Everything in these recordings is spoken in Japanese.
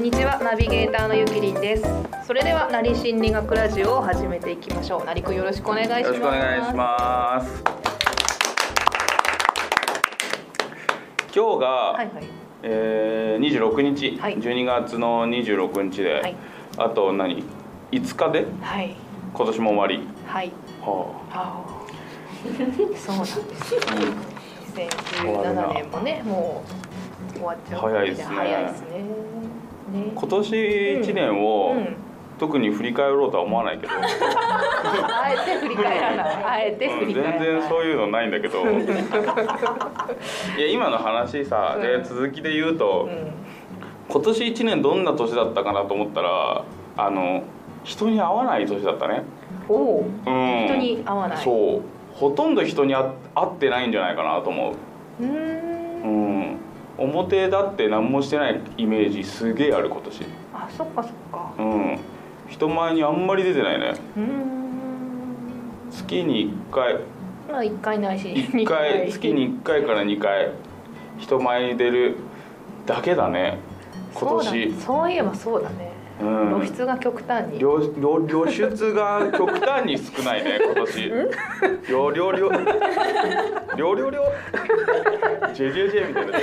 にちは、ナビゲーターのゆきりんです。それではなり心理学ラジオを始めていきましょう。なりくんよろしくお願いします。 よろしくお願いします。今日が、 はいはい、 26日、 はい、 12月の26日で、はい、あと5日で、 はい、 今年も終わり。 はい、 はあ、そうなんです。2017年もね、もう終わっちゃう。 早いですね。 早いですね。 今年1年を、特に振り返ろうとは思わないけどあえて振り返らない。あえて振り返らない。 全然そういうのないんだけどいや今の話さ、で続きで言うと、今年1年どんな年だったかなと思ったら人に会わない年だったね。 お、人に会わない。 そう、ほとんど人に会ってないんじゃないかなと思う。表だって何もしてないイメージすげえある今年。 あ、そっかそっか。 人前にあんまり出てないね。月に1回、 まあ1回ないし 1回月に1回から2回人前に出るだけだね今年。 そういえばそうだね。露出が極端に露出が極端に少ないね今年。ジェジェジェみたいな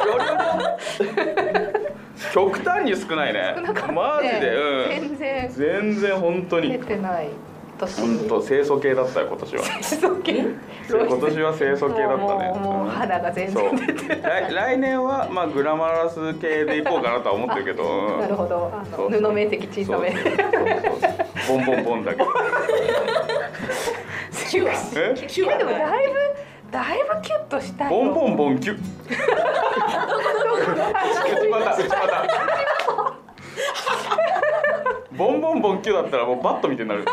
極端に少ないね。マジで、全然本当に出てない年。 本当清楚系だったよ今年は。清楚系。今年は清楚系だったね。 もう肌が全然出てない。 来年はまあグラマラス系でいこうかなとは思ってるけど。 なるほど。布面積小さめ。 ボンボンボンだけ。 でもだいぶキュッとしたよ。 ボンボンボンキュッ。内股。ボンボンボンキュだったらもうバットみたいになる。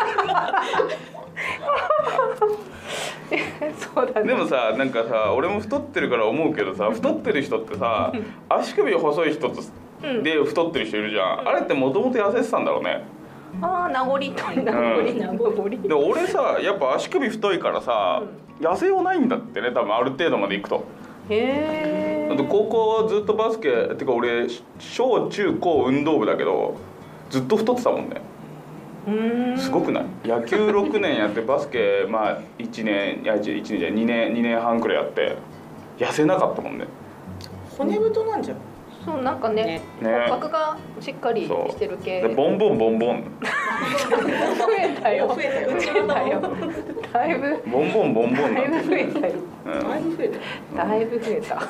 そうだね。 でもさ、なんかさ、俺も太ってるから思うけどさ、太ってる人ってさ、足首細い人で太ってる人いるじゃん。あれってもともと痩せてたんだろうね。 ああ、名残。で俺さ、やっぱ足首太いからさ、痩せようないんだってね、多分ある程度までいくと。 へえ。 高校ずっとバスケってか俺小中高運動部だけどずっと太ってたもんね。すごくない？野球6年やってバスケまあ2年半くらいやって痩せなかったもんね。 骨太なんじゃん。 そう、なんかね、骨格がしっかりしてる系。 ボンボンボンボン。 増えたよ。だいぶ。 ボンボンボンボン。 だいぶ増えたよ。だいぶ増えた。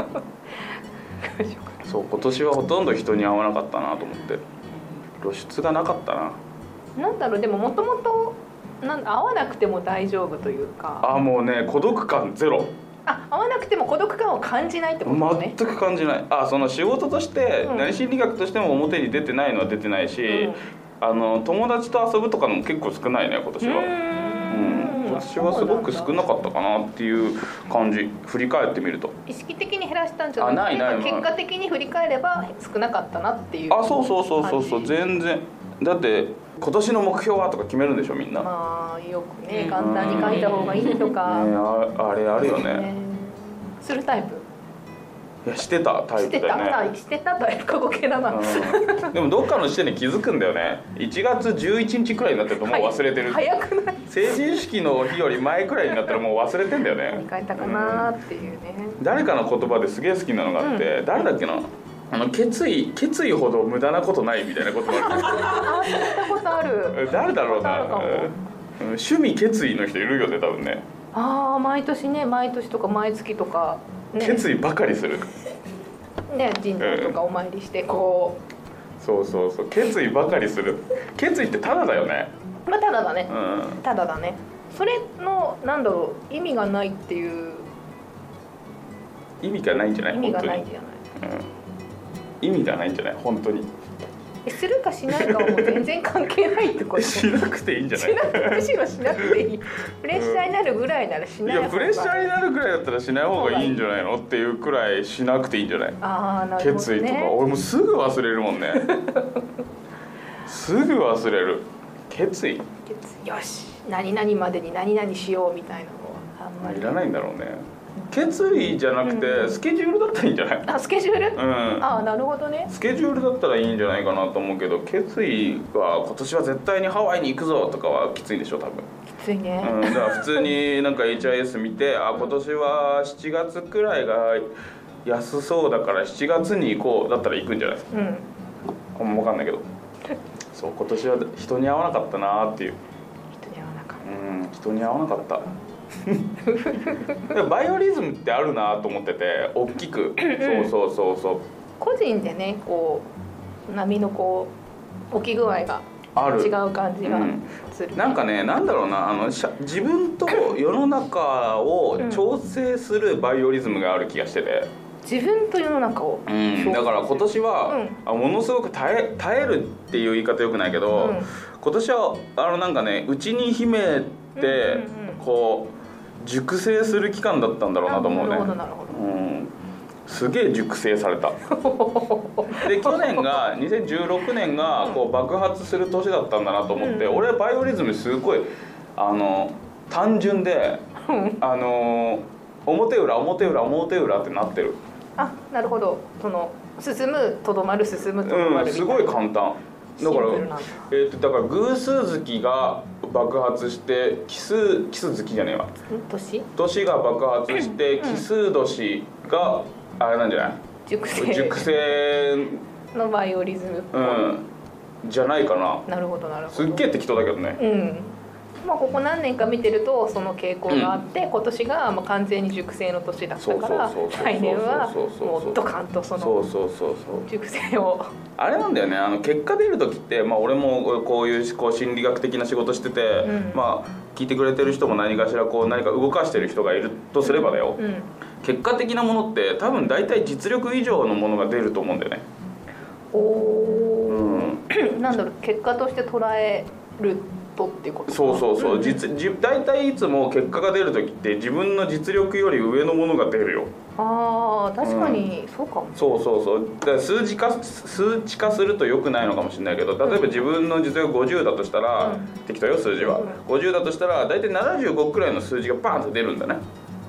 そう、今年はほとんど人に会わなかったなと思って。露出がなかったな。 なんだろう、でももともと会わなくても大丈夫というか。 あ、もうね、孤独感ゼロ。 会わなくても孤独感を感じないってことね。 全く感じない。その仕事として、なり心理学としても表に出てないのは出てないし、友達と遊ぶとかのも結構少ないね今年は。今年はすごく少なかったかなっていう感じ。振り返ってみると意識的に減らしたんじゃなくて、結果的に振り返れば少なかったなっていう。 そう全然。だって今年の目標はとか決めるんでしょみんな。 まあよくね、簡単に書いた方がいいとか、 あれあるよね。 するタイプ。 いや、してたタイプだよね。 してたタイプ過去形だな。 でもどっかの時点で気づくんだよね。1月11日くらいになってるともう忘れてる。 早くない？ 成人式の日より前くらいになったらもう忘れてんだよね。 書いたかなっていうね。 誰かの言葉ですげえ好きなのがあって、誰だっけな。決意ほど無駄なことないみたいなことがある。 聞いたことある。 誰だろうな。趣味決意の人いるよね多分ね。 毎年とか毎月とか、ね、 決意ばかりするね、神社とかお参りしてこう、そう決意ばかりする。決意ってただだよね。 まあただだね、ただだね。それのなんだろう、意味がないっていう。 意味がないんじゃない？ 意味がないんじゃない？ 意味がないんじゃない本当に。 するかしないかはもう全然関係ないってこと。 しなくていいんじゃない？ むしろしなくていい。プレッシャーになるぐらいならしない方が。 いや、プレッシャーになるぐらいだったらしない方がいいんじゃないのっていうくらいしなくていいんじゃない？ なるほどね。 決意とか俺もすぐ忘れるもんね。すぐ忘れる。決意。 よし、何々までに何々しようみたいなのはあんまりいらないんだろうね。 決意じゃなくてスケジュールだったらいいんじゃない？ あ、スケジュール？ うん、 あ、なるほどね。 スケジュールだったらいいんじゃないかなと思うけど、決意は今年は絶対にハワイに行くぞとかはきついでしょ多分。 きついね。 だから普通になんか HIS 見て、あ、今年は7月くらいが安そうだから7月に行こうだったら行くんじゃないですか。分かんないけどそう、今年は人に会わなかったなっていう。 人に会わなかった。 人に会わなかったバイオリズムってあるなと思ってて、大きくそう個人でね、こう波のこう起き具合が違う感じがする、ね。 なんかね、なんだろうな、自分と世の中を調整するバイオリズムがある気がしてて、 自分と世の中を、 だから今年は、ものすごく耐えるっていう言い方よくないけど、今年はなんかね、内に秘めて、こう熟成する期間だったんだろうなと思うね。 なるほどなるほど。 すげえ熟成されたで、去年が2016年がこう爆発する年だったんだなと思って、俺はバイオリズムすごい単純で表裏表裏表裏ってなってる。 あ、なるほど。その進むとどまる進むとどまるみたいな、 すごい簡単だからだから偶数月が爆発して奇数月じゃねえわ、年が爆発して奇数年があれなんじゃない？熟成のバイオリズム、 じゃないかな。 なるほどなるほど。 すっげえ適当だけどね。 まあ、ここ何年か見てるとその傾向があって、今年がまあ完全に熟成の年だったから、来年はもうドカンとその熟成を。 あれなんだよね、結果出る時って、まあ、俺もこういう心理学的な仕事してて、まあ聞いてくれてる人も何かしら何か動かしてる人がいるとすればだよ、結果的なものって多分大体実力以上のものが出ると思うんだよね。 なんだろう、結果として捉えるとっていうこと？ そう大体いつも結果が出る時って自分の実力より上のものが出るよ。 ああ、確かにそうかも。 そうだから数値化すると良くないのかもしれないけど、例えば自分の実力50だとしたら、適当よ数字は、50だとしたら大体75くらいの数字がバーンと出るんだね。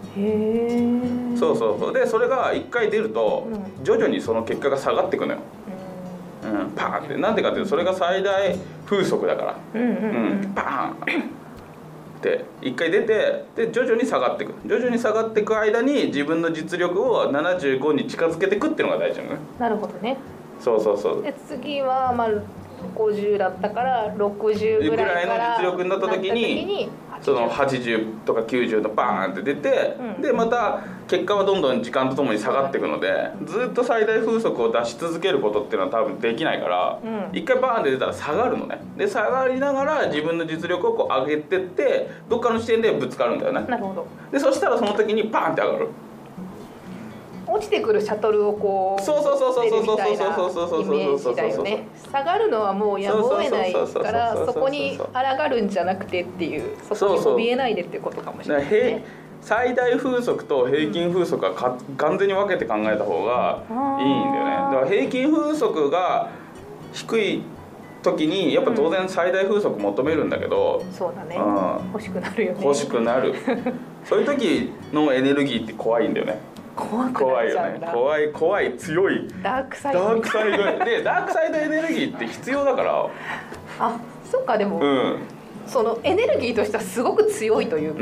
そうで、それが1回出ると徐々にその結果が下がっていくのよ。パーンって、なんでかっていうとそれが最大風速だから、パーンって1回出て、で徐々に下がっていく間に自分の実力を75に近づけていくっていうのが大事なのね。 なるほどね。 そうで次はまあ50だったから60ぐらいからの実力になった時にその80とか90とバーンって出て、でまた結果はどんどん時間とともに下がっていくので、ずっと最大風速を出し続けることっていうのは多分できないから、一回バーンって出たら下がるのね。で下がりながら自分の実力をこう上げてってどっかの視点でぶつかるんだよね。 なるほど。 でそしたらその時にパーンって上がる。 落ちてくるシャトルをこうそう出るみたいなイメージだよね。下がるのはもうやむを得ないからそこに抗るんじゃなくてっていう、そこに怯えないでっていうことかもしれないですね。 最大風速と平均風速は完全に分けて考えた方がいいんだよね。だから平均風速が低い時にやっぱ当然最大風速求めるんだけど、 そうだね、欲しくなるよね。 欲しくなるそういう時のエネルギーって怖いんだよね。 怖いよね。 怖い強いダークサイドでダークサイドエネルギーって必要だから。 あ、そっか。でも、そのエネルギーとしてはすごく強いというか、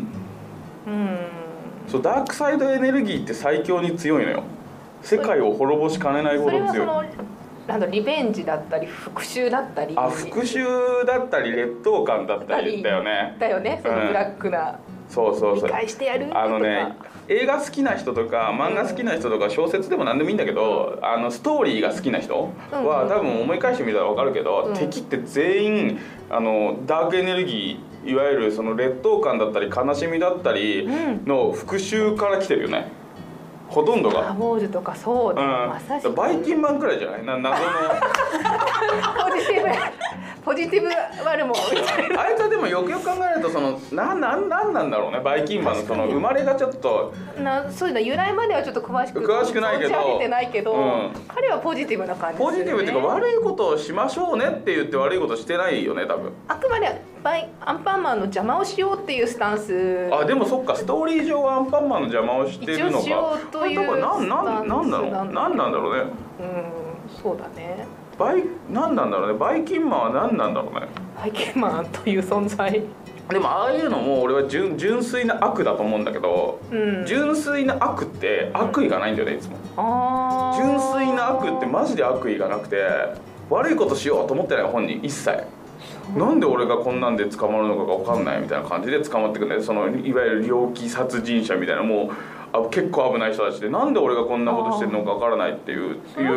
そうダークサイドエネルギーって最強に強いのよ。世界を滅ぼしかねないほど強い。 それはそのリベンジだったり復讐だったり、 復讐だったり劣等感だったりだよね。 そのブラックな、理解してやるとか。 映画好きな人とか漫画好きな人とか小説でも何でもいいんだけど、ストーリーが好きな人は多分思い返してみたら分かるけど、敵って全員ダークエネルギー、いわゆるその劣等感だったり悲しみだったりの復讐から来てるよね。ほとんどが。 ボージュとかそうだ、まさしくバイキンマンくらいじゃない？謎のポジティブポジティブ悪者みたいな。 あいつはでもよくよく考えるとなんなんだろうね、バイキンマンのその生まれがちょっとそういうの由来まではちょっと詳しくないけど、 存じ上げてないけど、彼はポジティブな感じですよね。 ポジティブっていうか悪いことをしましょうねって言って悪いことしてないよね多分。 あくまでアンパンマンの邪魔をしようっていうスタンス。 あでもそっか、ストーリー上はアンパンマンの邪魔をしてるのか。 一応しようというスタンスなんだろうね。 そうだね。 何なんだろうね、バイキンマンは何なんだろうね。 バイキンマンという存在。 でもああいうのも俺は純粋な悪だと思うんだけど、純粋な悪って悪意がないんだよねいつも。純粋な悪ってマジで悪意がなくて、悪いことしようと思ってない本人一切。なんで俺がこんなんで捕まるのかが分かんないみたいな感じで捕まってくるんだよ。そのいわゆる猟奇殺人者みたいな、もう結構危ない人たちで、なんで俺がこんなことしてるのか分からないっていう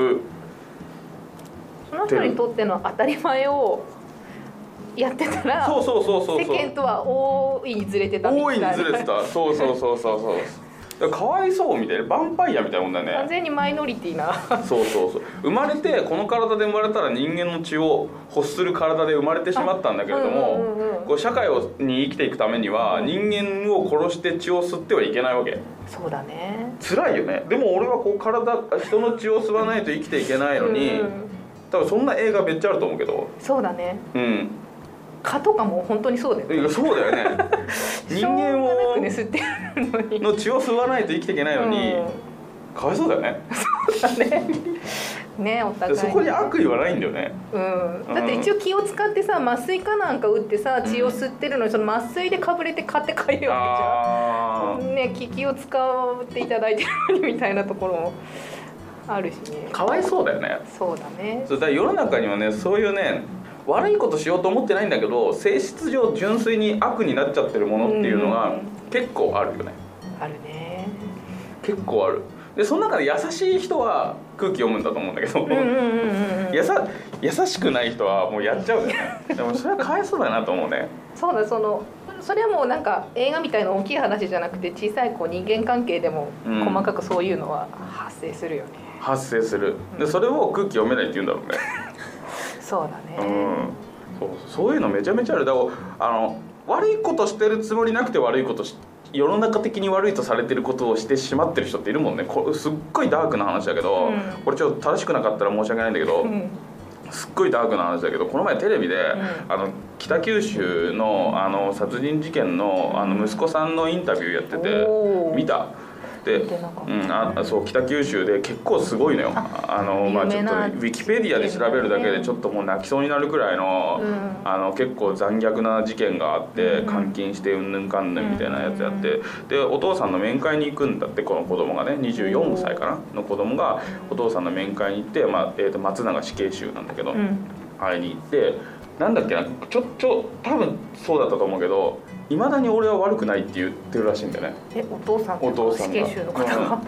その人にとっての当たり前をやってたら、世間とは大いにずれてたみたいな。 大いにずれてた。そうかわいそうみたいな、ヴァンパイアみたいなもんだよね。 完全にマイノリティな。 そう生まれてこの体で生まれたら人間の血を欲する体で生まれてしまったんだけれども、こう社会に生きていくためには人間を殺して血を吸ってはいけないわけ。 そうだね。 辛いよね。でも俺はこう人の血を吸わないと生きていけないのに、多分そんな映画めっちゃあると思うけど。 そうだね。蚊とかも本当にそうだよね。 そうだよね。人間の血を吸わないと生きていけないのに、かわいそうだよね。 そうだね。ね、お互いそこに悪意はないんだよね。 だって一応気を使ってさ、麻酔かなんか打ってさ血を吸ってるのに、その麻酔でかぶれて蚊ってかゆいわけじゃん。ね、気を使っていただいてるのにみたいなところもあるしね。 かわいそうだよね。 そうだね。 だから世の中にはね、そういうね、悪いことしようと思ってないんだけど性質上純粋に悪になっちゃってるものっていうのが結構あるよね。 あるね。 結構ある。でその中で優しい人は空気読むんだと思うんだけど、優しくない人はもうやっちゃうんだよね。でもそれはかわいそうだなと思うね。 そうだ、それはもうなんか映画みたいな大きい話じゃなくて、小さい人間関係でも細かくそういうのは発生するよね。 発生する。でそれを空気読めないって言うんだろうね。 そうだね。 そういうのめちゃめちゃある。だから悪いことしてるつもりなくて悪いこと世の中的に悪いとされてることをしてしまってる人っているもんね。すっごいダークな話だけど、これちょっと正しくなかったら申し訳ないんだけど、すっごいダークな話だけど、この前テレビで、北九州の殺人事件の息子さんのインタビューやってて見た。で、そう北九州で結構すごいのよ。ちょっとウィキペディアで調べるだけでちょっともう泣きそうになるくらいの、結構残虐な事件があって、監禁してうんぬんかんぬんみたいなやつやって、でお父さんの面会に行くんだって。この子供がね、24歳かなの子供がお父さんの面会に行って、松永死刑囚なんだけど、会いに行って、なんだっけな、多分そうだったと思うけど、いまだに俺は悪くないって言ってるらしいんだよね。 お父さんが死刑囚の方が、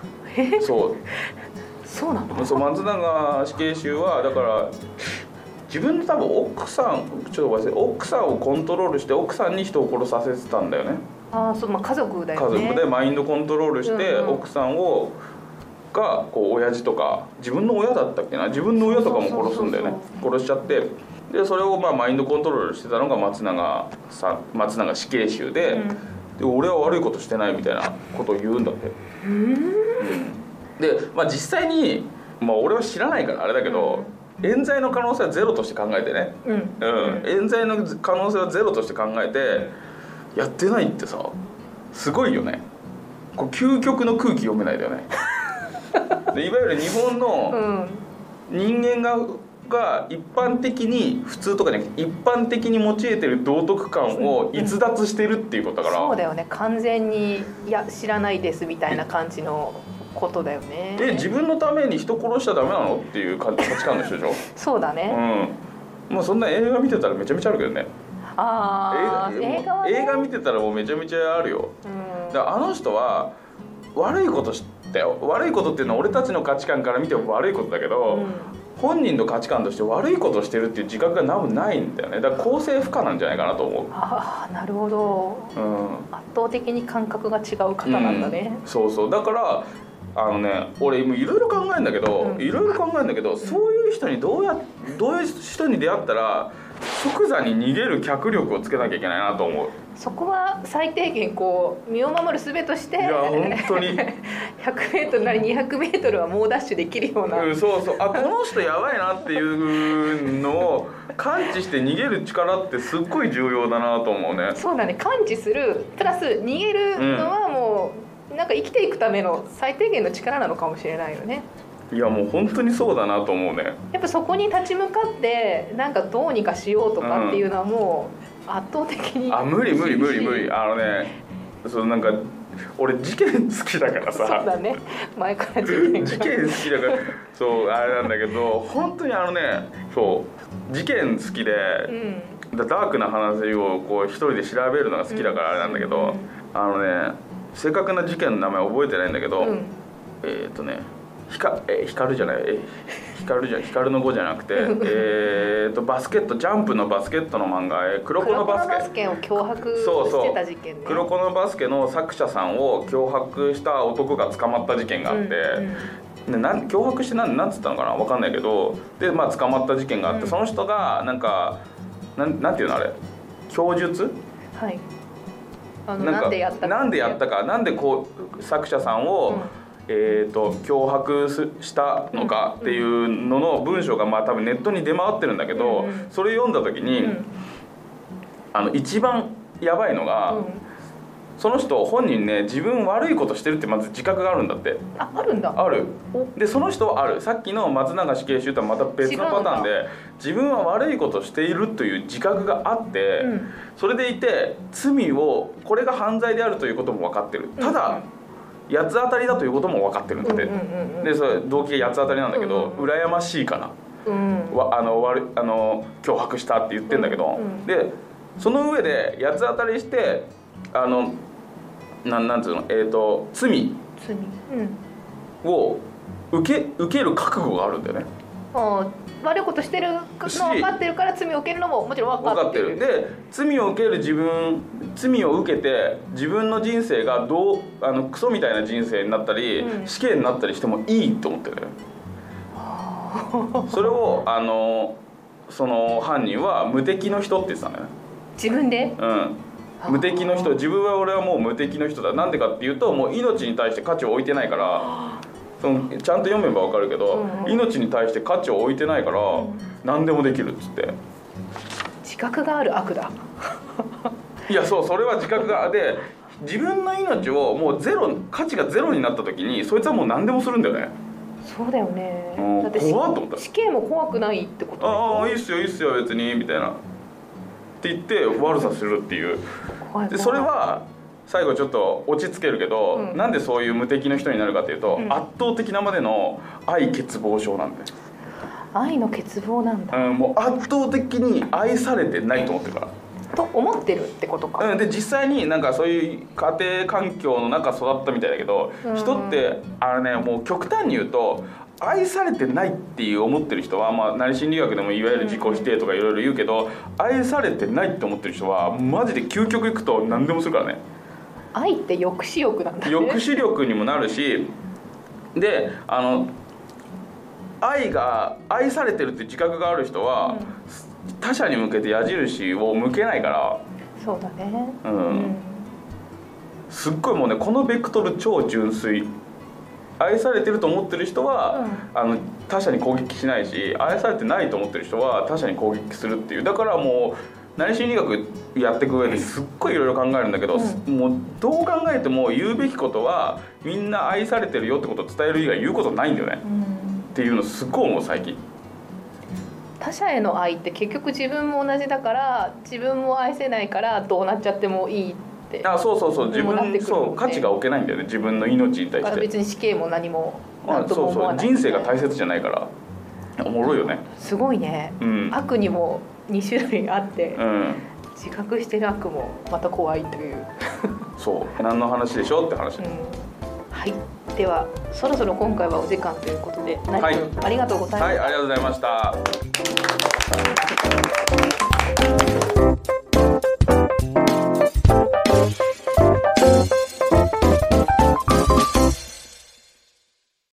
そうなの？ 松永死刑囚はだから自分の多分奥さんをコントロールして奥さんに人を殺させてたんだよね。 家族だよね。 家族でマインドコントロールして奥さんがこう親父とか、自分の親だったっけな、自分の親とかも殺すんだよね。殺しちゃって、でそれをマインドコントロールしてたのが松永死刑囚で、で俺は悪いことしてないみたいなことを言うんだって。で、実際に、俺は知らないからあれだけど、冤罪の可能性はゼロとして考えてね、冤罪の可能性はゼロとして考えてやってないってさ、すごいよね。こう究極の空気読めないだよね。でいわゆる日本の人間が一般的に、普通とかじゃなくて一般的に用いてる道徳観を逸脱してるっていうことだから、 そうだよね。完全に知らないですみたいな感じのことだよね。 自分のために人殺しちゃダメなのっていう価値観の人でしょ。 そうだね。 そんな映画見てたらめちゃめちゃあるけどね。映画見てたらもうめちゃめちゃあるよ。だからあの人は悪いことしたよ。悪いことっていうのは俺たちの価値観から見ても悪いことだけど、本人の価値観として悪いことをしてるっていう自覚がないんだよね。だから公正不可なんじゃないかなと思う。 なるほど。圧倒的に感覚が違う方なんだね。 そうだから俺いろいろ考えるんだけど、そういう人にどういう人に出会ったら即座に逃げる脚力をつけなきゃいけないなと思う。 そこは最低限こう身を守る術として、いや本当に 100m なり 200m は猛ダッシュできるような、 そうそう、この人やばいなっていうのを感知して逃げる力ってすっごい重要だなと思うね。 そうだね、感知するプラス逃げるのはもう、なんか生きていくための最低限の力なのかもしれないよね。 いやもう本当にそうだなと思うね。 やっぱそこに立ち向かってなんかどうにかしようとかっていうのはもう圧倒的に無理そうなんか俺事件好きだからさ。 そうだね、前から事件好きだからそうあれなんだけど、本当にそう事件好きで、ダークな話をこう一人で調べるのが好きだからあれなんだけど、正確な事件の名前覚えてないんだけど、光じゃない光の語じゃなくてバスケットジャンプのバスケットの漫画黒子のバスケを脅迫してた事件ね。 黒子のバスケの作者さんを脅迫した男が捕まった事件があって、脅迫してなんつったのかな分かんないけど、で捕まった事件があって、その人がなんていうのあれ供述、 はい、 なんでやったかなんでこう作者さんを、脅迫したのかっていうのの文章が多分ネットに出回ってるんだけど、それ読んだ時に、一番やばいのが、その人本人ね自分悪いことしてるってまず自覚があるんだって。 あるんだ。 ある。でその人はある。さっきの松永死刑囚とはまた別のパターンで、自分は悪いことしているという自覚があって、それでいて罪をこれが犯罪であるということも分かってる。ただ、八つ当たりだということも分かってるんだって。でそれ動機が八つ当たりなんだけど、羨ましいから、脅迫したって言ってんだけど、でその上で八つ当たりしてなんつうの罪を受ける覚悟があるんだよね。 悪いことしてるの分かってるから罪を受けるのももちろん分かってる。 で罪を受ける罪を受けて自分の人生がクソみたいな人生になったり、死刑になったりしてもいいと思ってる。それをその犯人は無敵の人って言ってたのよ。 自分で？ 無敵の人、俺はもう無敵の人だ。なんでかっていうと、もう命に対して価値を置いてないから、ちゃんと読めば分かるけど、命に対して価値を置いてないから、何でもできるっつって。 自覚がある悪だ。 いやそれは自覚がで、自分の命をもう価値がゼロになった時にそいつはもう何でもするんだよね。 そうだよね。 だって怖っと思った。 死刑も怖くないってこと？ いいっすよ別にみたいなって言って悪さするっていう。でそれは最後ちょっと落ち着けるけど、なんでそういう無敵の人になるかっていうと、圧倒的なまでの愛欠乏症なんだよ。 愛の欠乏なんだ。 もう圧倒的に愛されてないと思ってるから。 と思ってるってことか。 で実際になんかそういう家庭環境の中育ったみたいだけど、人ってもう極端に言うと愛されてないっていう思ってる人は、何心理学でもいわゆる自己否定とかいろいろ言うけど、愛されてないって思ってる人はマジで究極いくと何でもするからね。 愛って抑止力なんだね。 抑止力にもなるし、で愛されてるって自覚がある人は、他者に向けて矢印を向けないから。 そうだね。 すっごいもうね、このベクトル超純粋。愛されてると思ってる人は、他者に攻撃しないし、愛されてないと思ってる人は他者に攻撃するっていう。だからもう何心理学やっていく上ですっごいいろいろ考えるんだけど、もうどう考えても言うべきことはみんな愛されてるよってことを伝える以外言うことないんだよね、っていうのすっごい思う最近。 他者への愛って結局自分も同じだから、自分も愛せないからどうなっちゃってもいいって。 そう自分価値が置けないんだよね、自分の命に対して。 だから別に死刑も何も何とも思わない。 人生が大切じゃないから。おもろいよね。 すごいね、悪にも2種類あって、自覚してる悪もまた怖いという。 そう何の話でしょうって話。 はい、ではそろそろ今回はお時間ということで、成君、ありがとうございました。 はい、ありがとうございました。